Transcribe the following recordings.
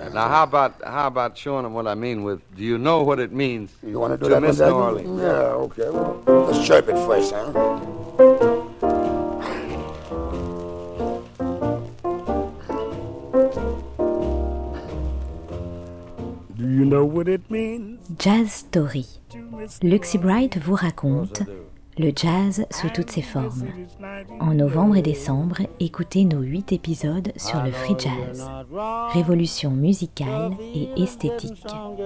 Now, how about showing them what I mean with, do you know what it means You want to do to that miss one, New Daggy? Orleans? Yeah, okay. Well, let's chirp it first, huh? Do you know what it means? Jazz Story. Luxy Bright vous raconte le jazz sous toutes ses formes. En novembre et décembre, écoutez nos 8 épisodes sur le free jazz. Révolution musicale et esthétique.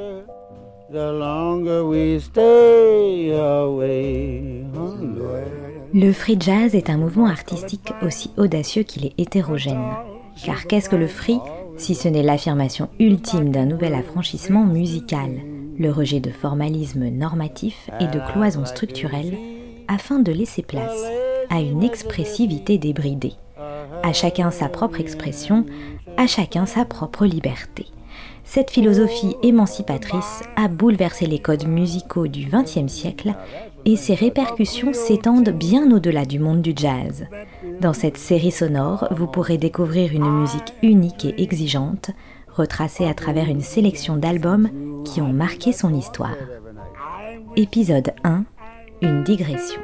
Le free jazz est un mouvement artistique aussi audacieux qu'il est hétérogène. Car qu'est-ce que le free, si ce n'est l'affirmation ultime d'un nouvel affranchissement musical, le rejet de formalisme normatif et de cloisons structurelles, afin de laisser place à une expressivité débridée. À chacun sa propre expression, à chacun sa propre liberté. Cette philosophie émancipatrice a bouleversé les codes musicaux du XXe siècle et ses répercussions s'étendent bien au-delà du monde du jazz. Dans cette série sonore, vous pourrez découvrir une musique unique et exigeante, retracée à travers une sélection d'albums qui ont marqué son histoire. Épisode 1, une digression.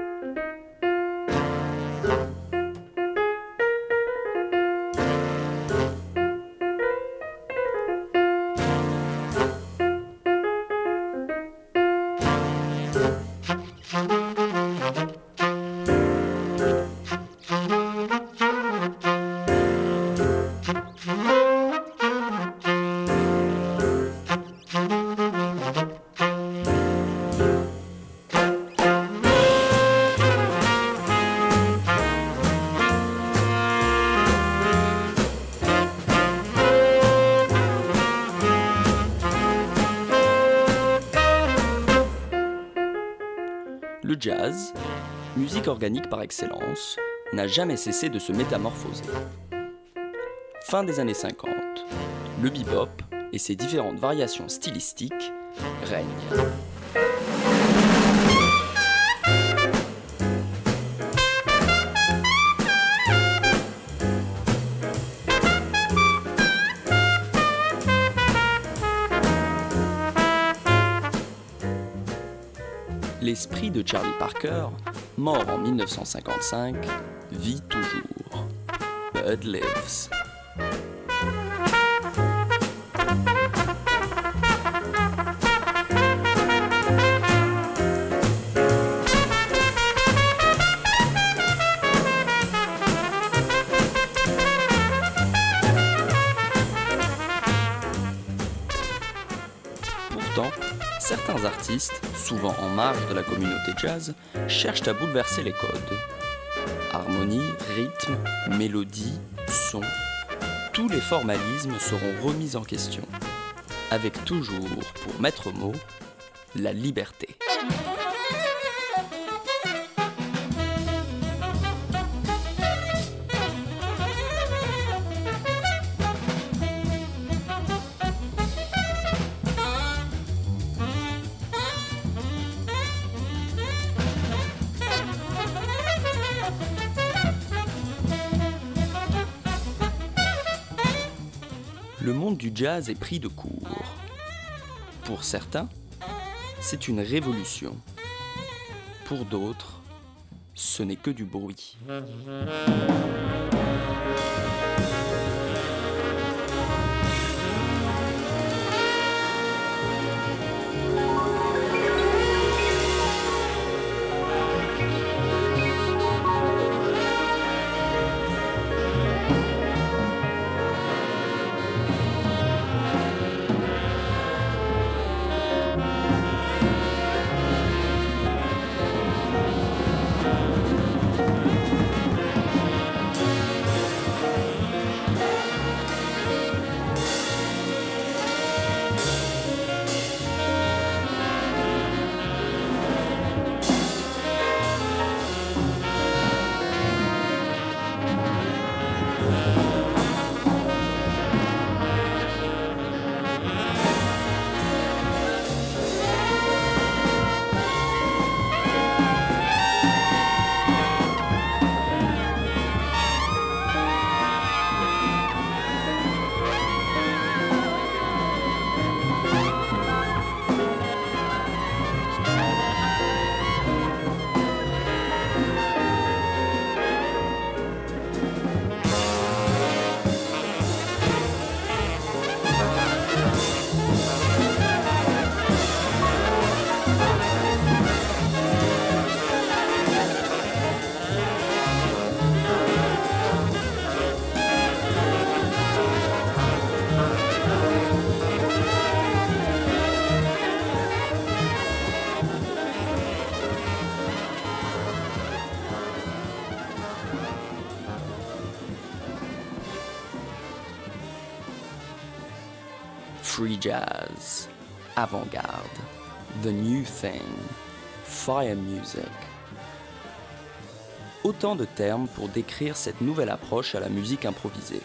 Le jazz, musique organique par excellence, n'a jamais cessé de se métamorphoser. Fin des années 50, le bebop et ses différentes variations stylistiques règnent. L'esprit de Charlie Parker, mort en 1955, vit toujours. Bud lives. Pourtant, certains artistes, souvent en marge de la communauté jazz, cherchent à bouleverser les codes. Harmonie, rythme, mélodie, son, tous les formalismes seront remis en question, avec toujours pour maître mot la liberté. Le monde du jazz est pris de court. Pour certains, c'est une révolution. Pour d'autres, ce n'est que du bruit. free jazz, avant-garde, the new thing, fire music. Autant de termes pour décrire cette nouvelle approche à la musique improvisée.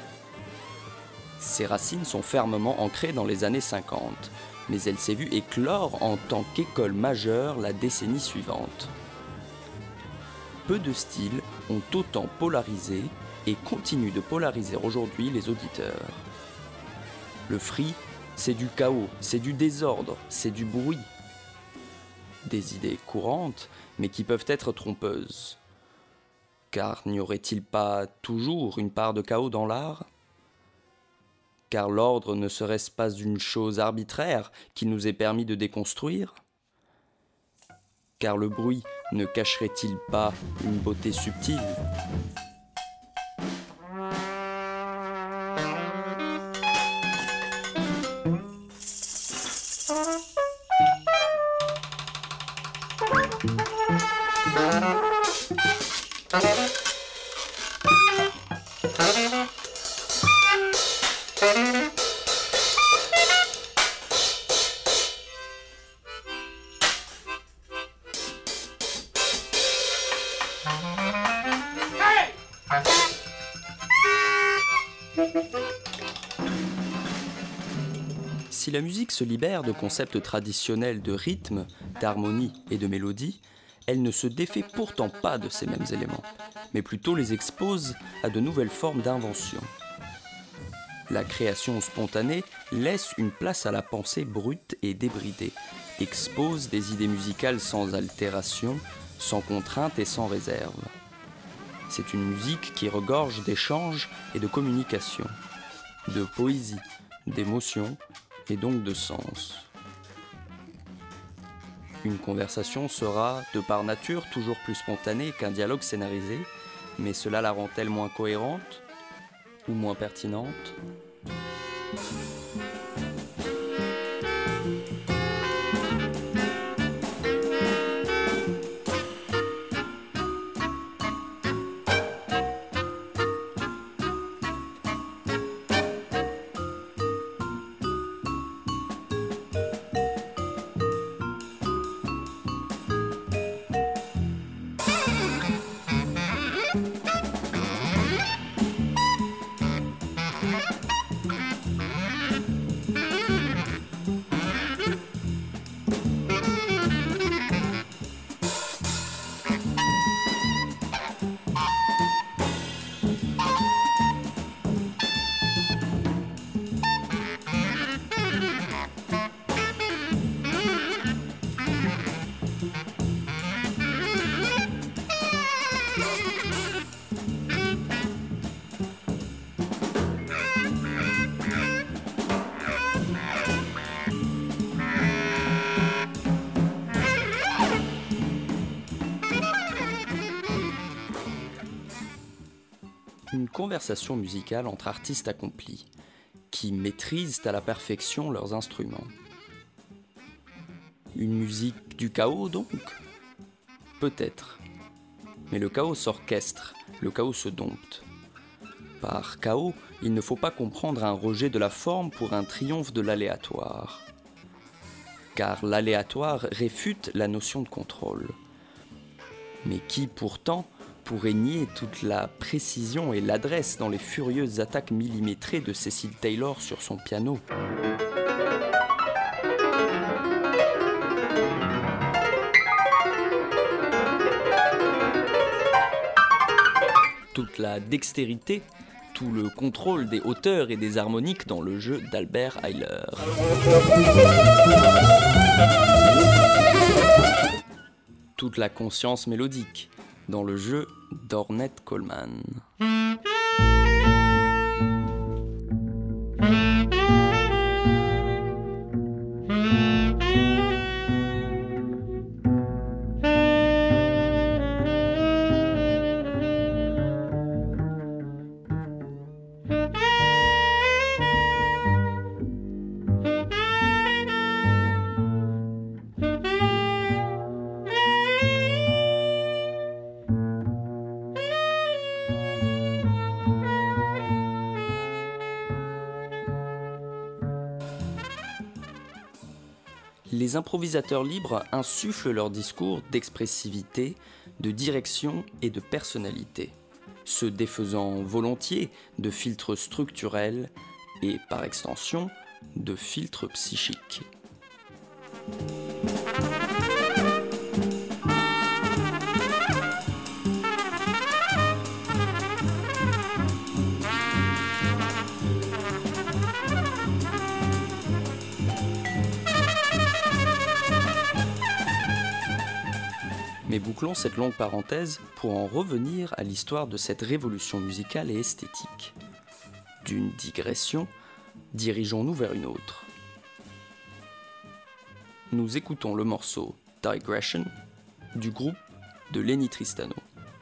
Ses racines sont fermement ancrées dans les années 50, mais elle s'est vue éclore en tant qu'école majeure la décennie suivante. Peu de styles ont autant polarisé et continuent de polariser aujourd'hui les auditeurs. Le free, c'est du chaos, c'est du désordre, c'est du bruit. Des idées courantes, mais qui peuvent être trompeuses. Car n'y aurait-il pas toujours une part de chaos dans l'art ? Car l'ordre ne serait-ce pas une chose arbitraire qui nous est permis de déconstruire ? Car le bruit ne cacherait-il pas une beauté subtile ? Si la musique se libère de concepts traditionnels de rythme, d'harmonie et de mélodie, elle ne se défait pourtant pas de ces mêmes éléments, mais plutôt les expose à de nouvelles formes d'invention. La création spontanée laisse une place à la pensée brute et débridée, expose des idées musicales sans altération, sans contrainte et sans réserve. C'est une musique qui regorge d'échanges et de communication, de poésie, d'émotion et donc de sens. Une conversation sera, de par nature, toujours plus spontanée qu'un dialogue scénarisé, mais cela la rend-elle moins cohérente ou moins pertinente ? Une conversation musicale entre artistes accomplis, qui maîtrisent à la perfection leurs instruments. Une musique du chaos donc ? Peut-être. Mais le chaos s'orchestre, le chaos se dompte. Par chaos, il ne faut pas comprendre un rejet de la forme pour un triomphe de l'aléatoire. Car l'aléatoire réfute la notion de contrôle. Mais qui pourtant pourrait nier toute la précision et l'adresse dans les furieuses attaques millimétrées de Cecil Taylor sur son piano. Toute la dextérité, tout le contrôle des hauteurs et des harmoniques dans le jeu d'Albert Ayler. Toute la conscience mélodique dans le jeu d'Ornette Coleman. Les improvisateurs libres insufflent leur discours d'expressivité, de direction et de personnalité, se défaisant volontiers de filtres structurels et, par extension, de filtres psychiques. Mais bouclons cette longue parenthèse pour en revenir à l'histoire de cette révolution musicale et esthétique. D'une digression, dirigeons-nous vers une autre. Nous écoutons le morceau Digression du groupe de Lenny Tristano.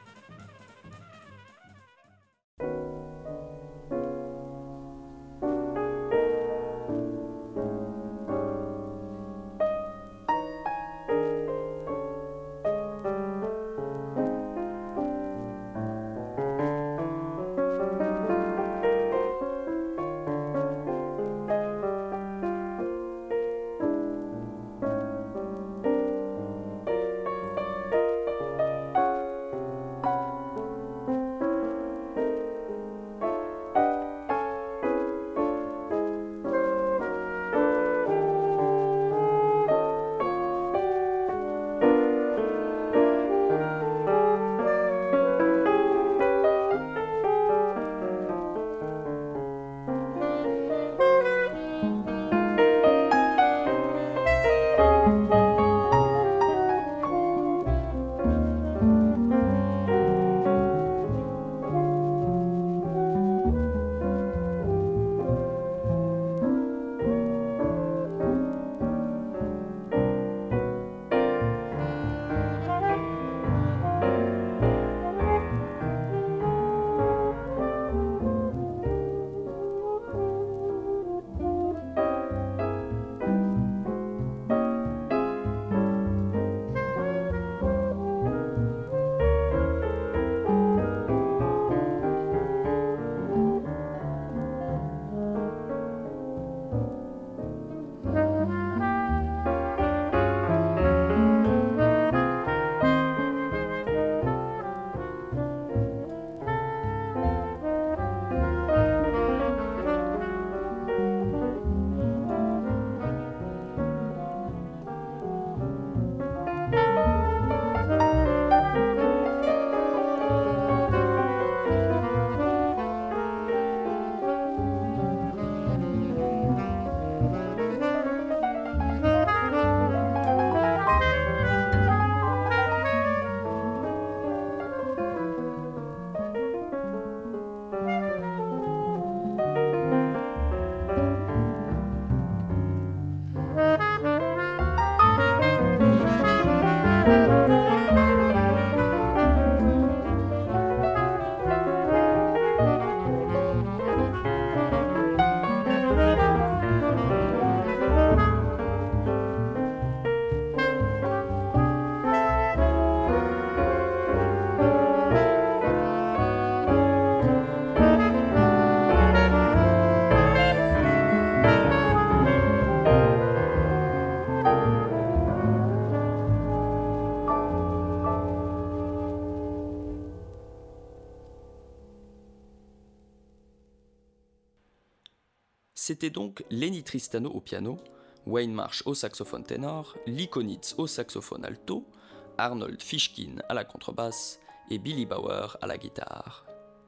C'était donc Lenny Tristano au piano, Wayne Marsh au saxophone ténor, Lee Konitz au saxophone alto, Arnold Fishkin à la contrebasse et Billy Bauer à la guitare.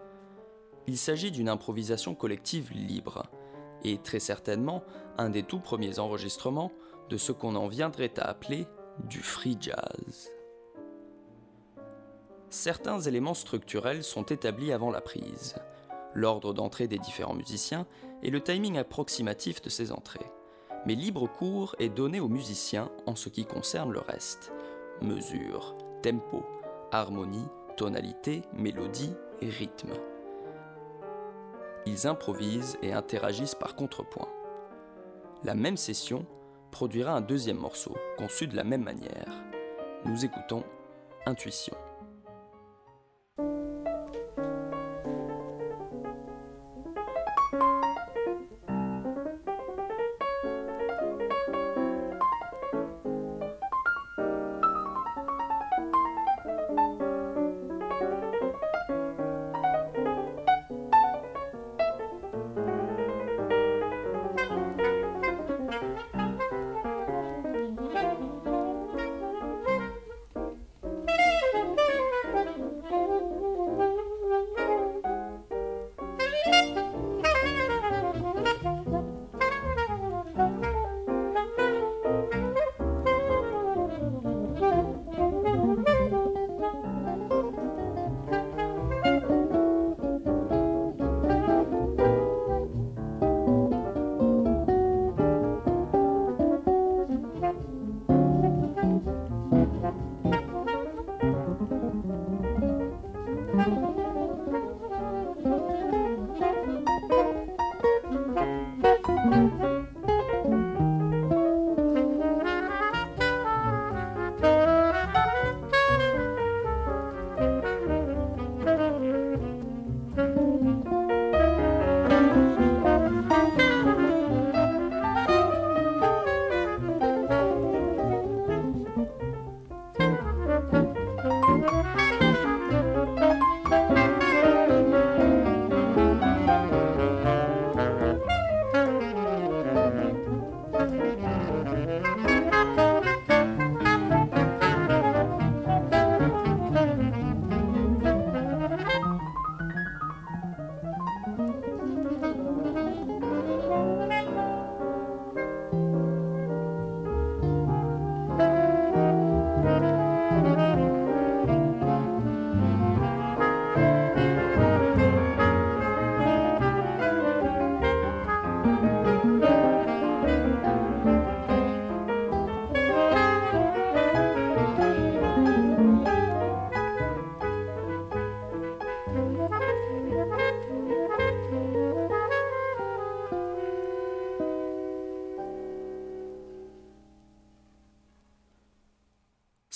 Il s'agit d'une improvisation collective libre, et très certainement un des tout premiers enregistrements de ce qu'on en viendrait à appeler du free jazz. Certains éléments structurels sont établis avant la prise, l'ordre d'entrée des différents musiciens et le timing approximatif de ces entrées. Mais libre cours est donné aux musiciens en ce qui concerne le reste. Mesure, tempo, harmonie, tonalité, mélodie et rythme. Ils improvisent et interagissent par contrepoint. La même session produira un deuxième morceau, conçu de la même manière. Nous écoutons Intuition.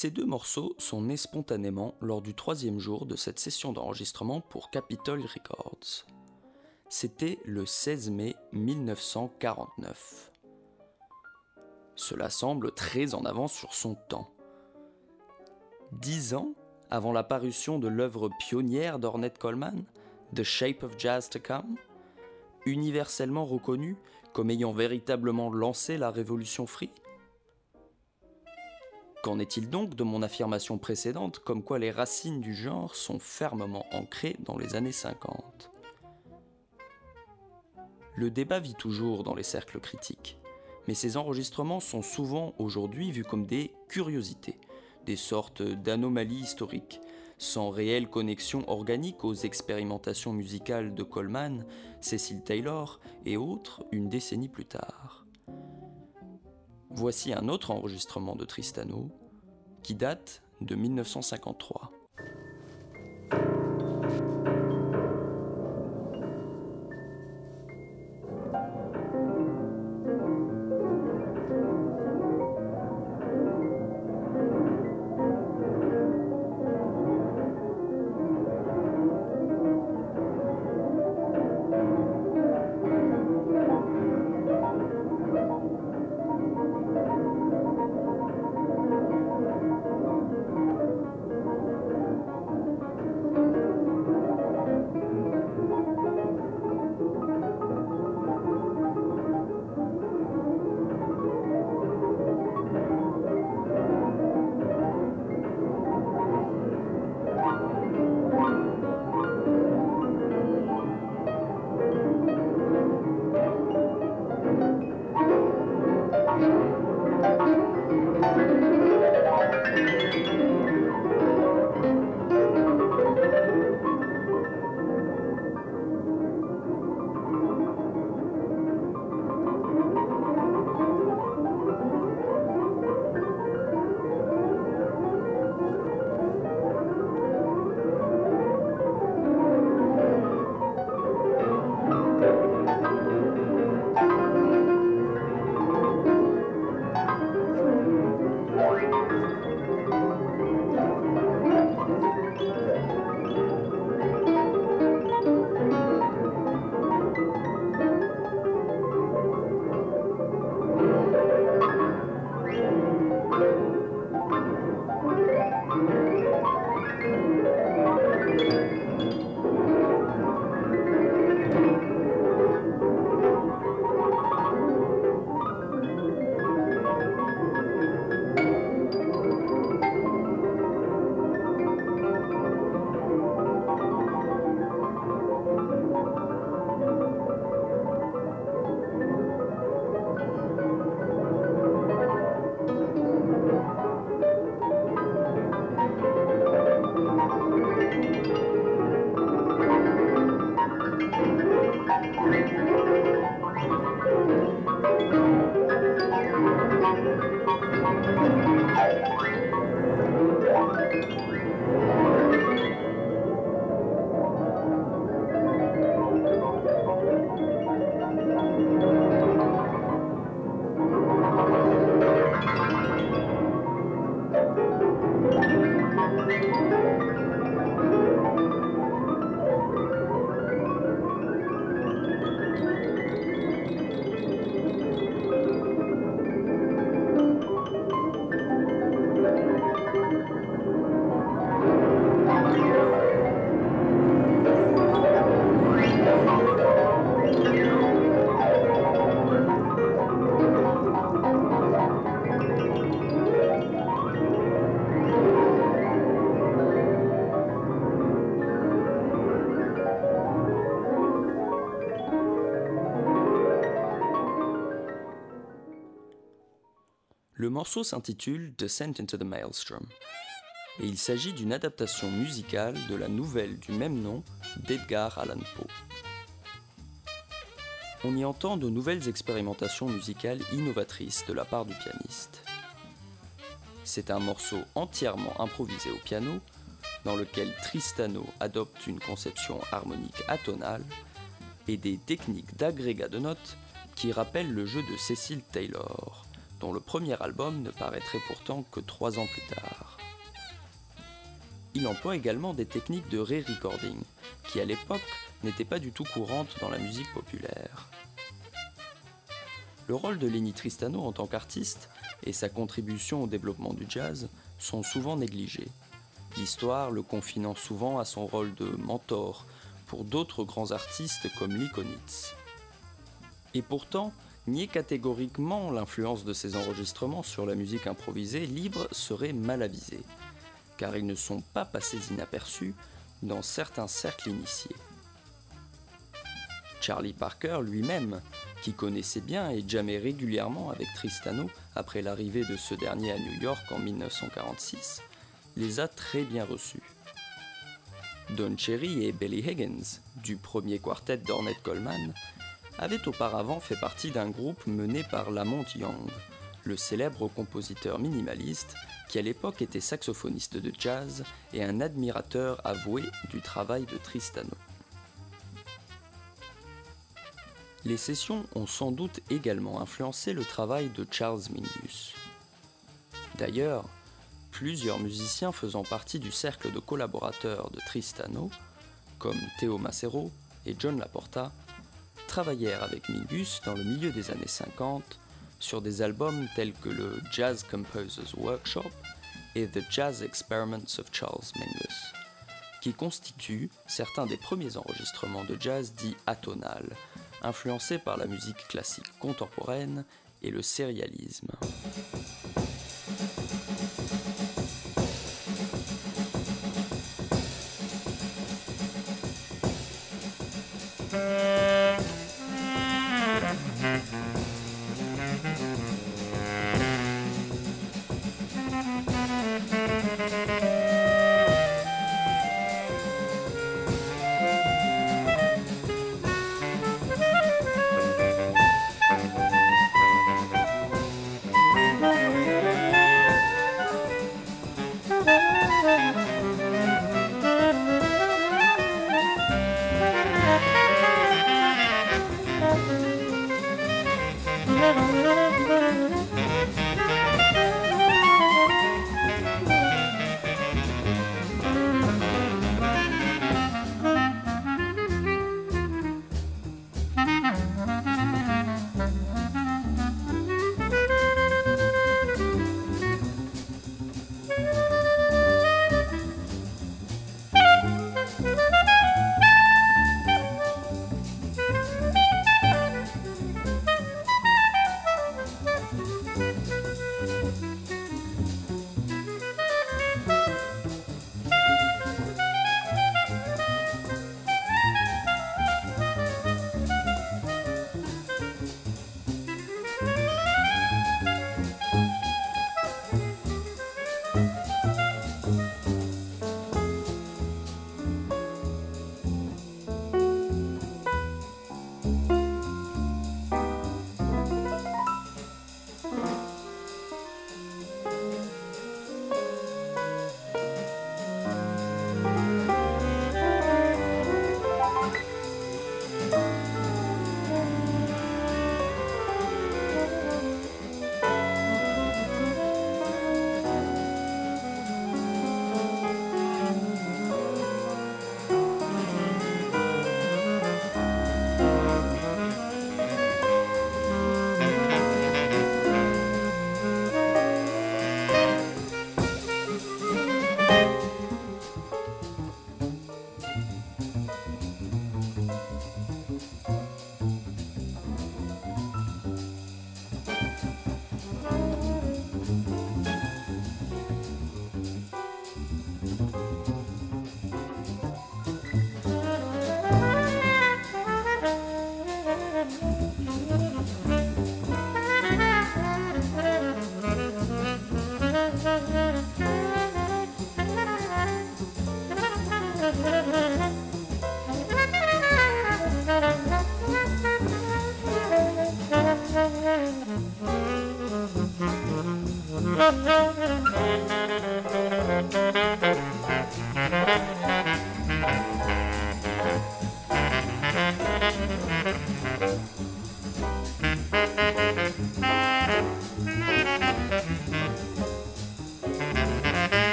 Ces deux morceaux sont nés spontanément lors du 3e jour de cette session d'enregistrement pour Capitol Records. C'était le 16 mai 1949. Cela semble très en avance sur son temps. 10 ans avant la parution de l'œuvre pionnière d'Ornette Coleman, The Shape of Jazz to Come, universellement reconnue comme ayant véritablement lancé la révolution free. Qu'en est-il donc de mon affirmation précédente comme quoi les racines du genre sont fermement ancrées dans les années 50 ? Le débat vit toujours dans les cercles critiques, mais ces enregistrements sont souvent aujourd'hui vus comme des curiosités, des sortes d'anomalies historiques, sans réelle connexion organique aux expérimentations musicales de Coleman, Cecil Taylor et autres une décennie plus tard. Voici un autre enregistrement de Tristano, qui date de 1953. Le morceau s'intitule Descent into the Maelstrom, et il s'agit d'une adaptation musicale de la nouvelle du même nom d'Edgar Allan Poe. On y entend de nouvelles expérimentations musicales innovatrices de la part du pianiste. C'est un morceau entièrement improvisé au piano, dans lequel Tristano adopte une conception harmonique atonale et des techniques d'agrégat de notes qui rappellent le jeu de Cecil Taylor, dont le premier album ne paraîtrait pourtant que 3 ans plus tard. Il emploie également des techniques de re-recording, qui à l'époque n'étaient pas du tout courantes dans la musique populaire. Le rôle de Lenny Tristano en tant qu'artiste et sa contribution au développement du jazz sont souvent négligés, l'histoire le confinant souvent à son rôle de mentor pour d'autres grands artistes comme Lee Konitz. Et pourtant, nier catégoriquement l'influence de ces enregistrements sur la musique improvisée libre serait mal avisé, car ils ne sont pas passés inaperçus dans certains cercles initiés. Charlie Parker lui-même, qui connaissait bien et jammait régulièrement avec Tristano après l'arrivée de ce dernier à New York en 1946, les a très bien reçus. Don Cherry et Billy Higgins, du premier quartet d'Ornette Coleman, avaient auparavant fait partie d'un groupe mené par Lamont Young, le célèbre compositeur minimaliste qui à l'époque était saxophoniste de jazz et un admirateur avoué du travail de Tristano. Les sessions ont sans doute également influencé le travail de Charles Mingus. D'ailleurs, plusieurs musiciens faisant partie du cercle de collaborateurs de Tristano, comme Theo Macero et John LaPorta, travaillèrent avec Mingus dans le milieu des années 50 sur des albums tels que le Jazz Composers Workshop et The Jazz Experiments of Charles Mingus, qui constituent certains des premiers enregistrements de jazz dits atonal, influencés par la musique classique contemporaine et le sérialisme.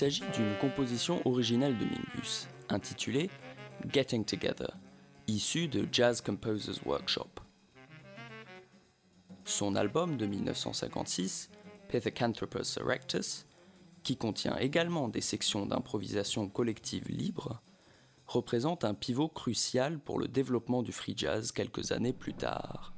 s'agit d'une composition originale de Mingus, intitulée Getting Together, issue de Jazz Composers Workshop. Son album de 1956, Pithecanthropus erectus, qui contient également des sections d'improvisation collective libre, représente un pivot crucial pour le développement du free jazz quelques années plus tard.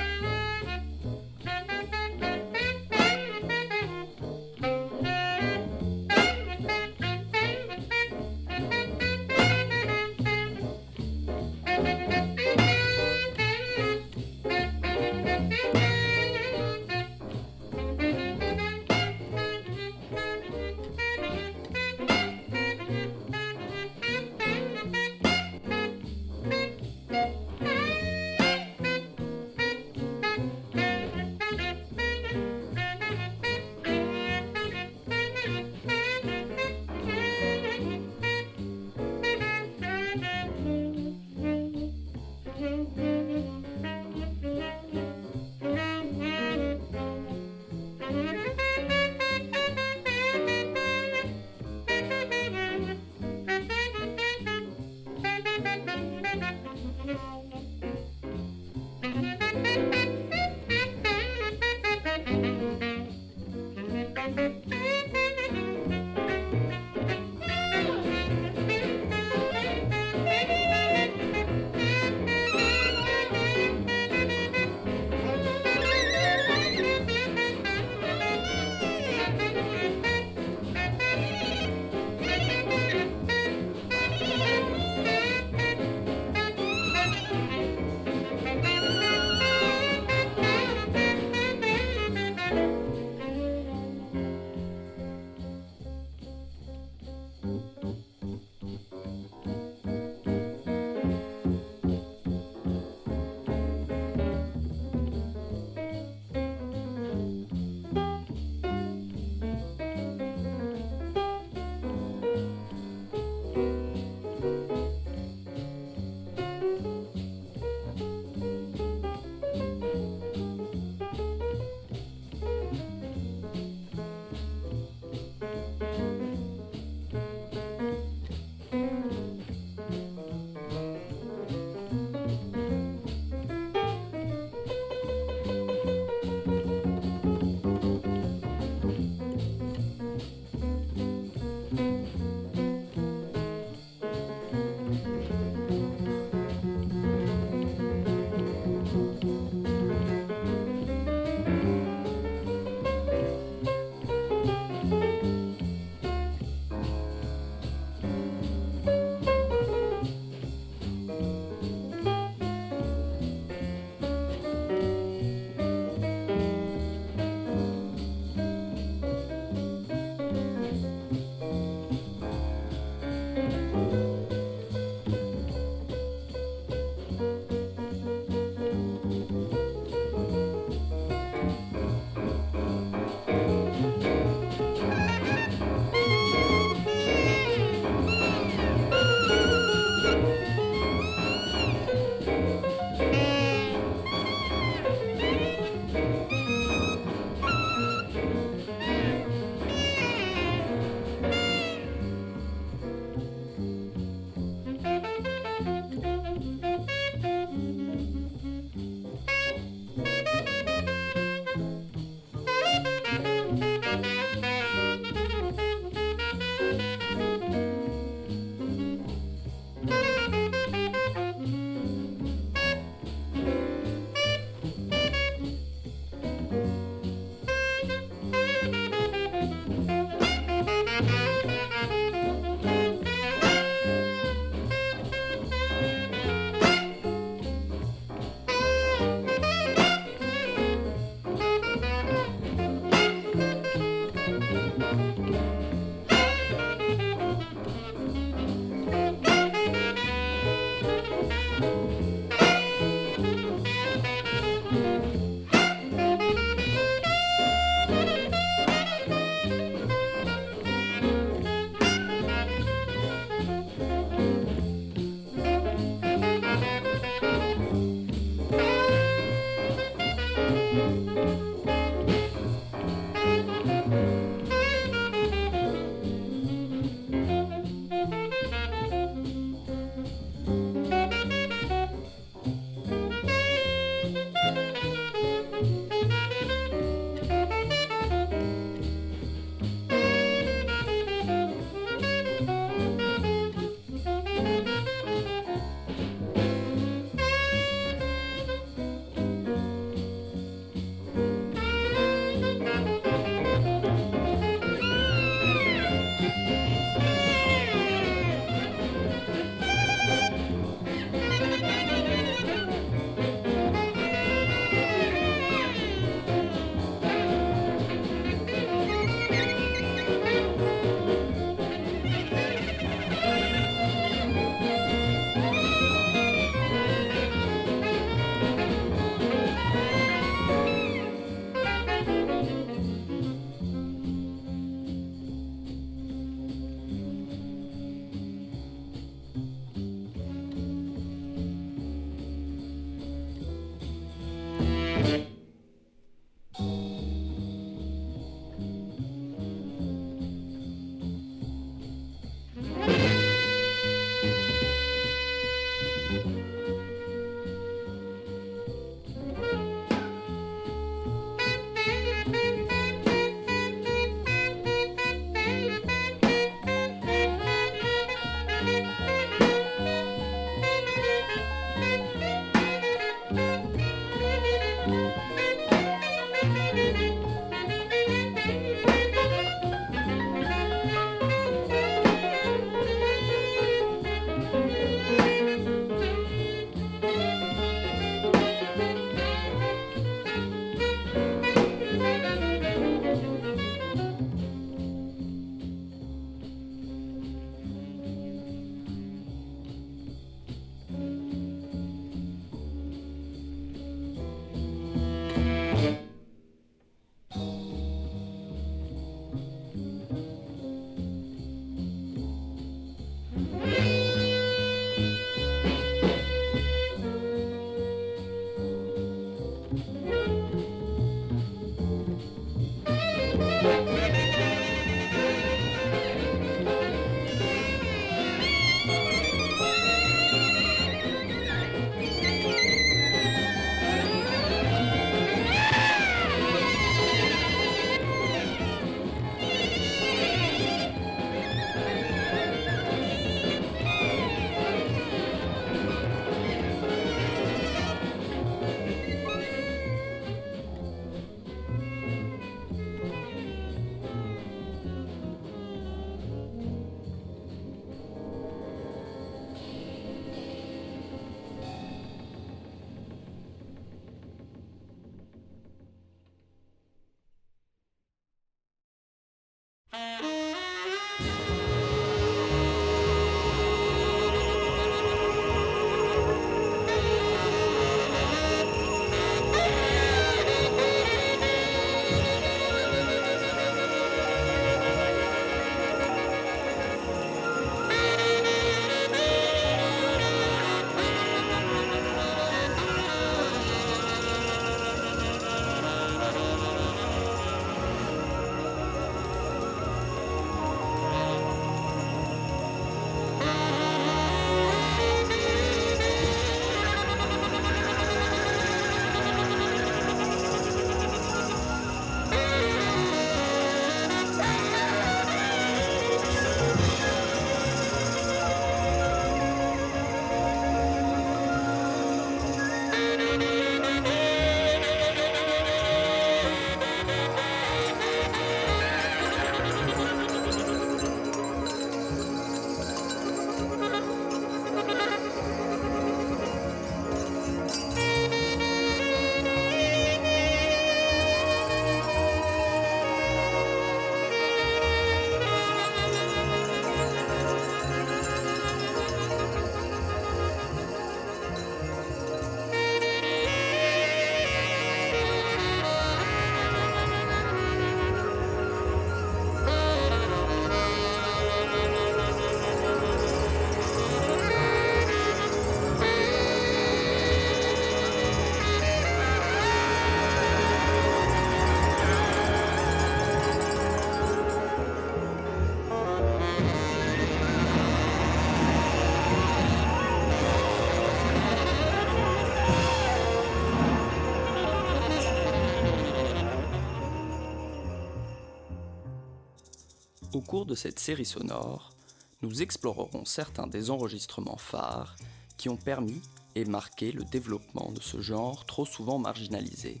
cours de cette série sonore, nous explorerons certains des enregistrements phares qui ont permis et marqué le développement de ce genre trop souvent marginalisé.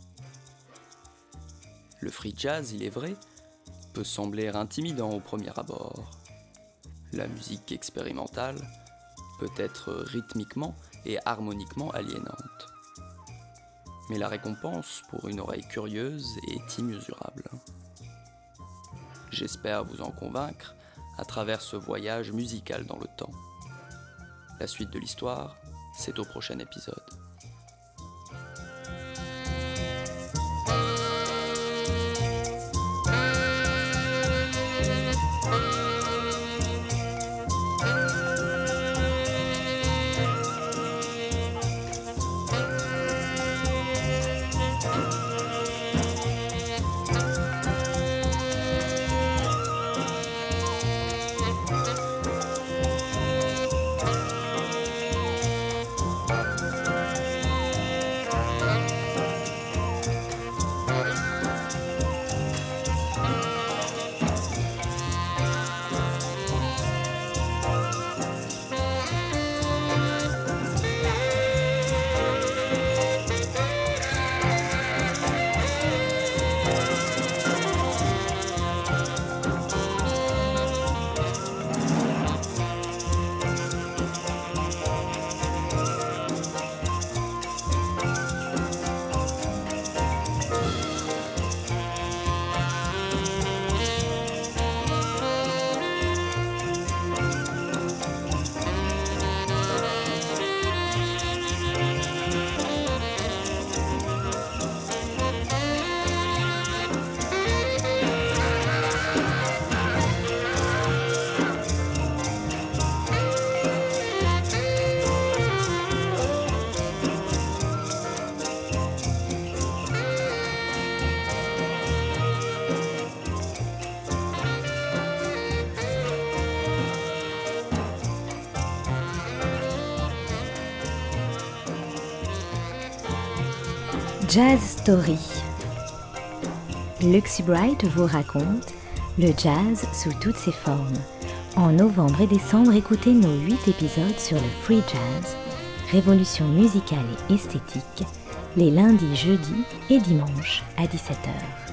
Le free jazz, il est vrai, peut sembler intimidant au premier abord. La musique expérimentale peut être rythmiquement et harmoniquement aliénante. Mais la récompense pour une oreille curieuse est immesurable. J'espère vous en convaincre à travers ce voyage musical dans le temps. La suite de l'histoire, c'est au prochain épisode. Jazz Story. Luxy Bright vous raconte le jazz sous toutes ses formes. En novembre et décembre, écoutez nos 8 épisodes sur le free jazz, révolution musicale et esthétique, les lundis, jeudis et dimanches à 17h.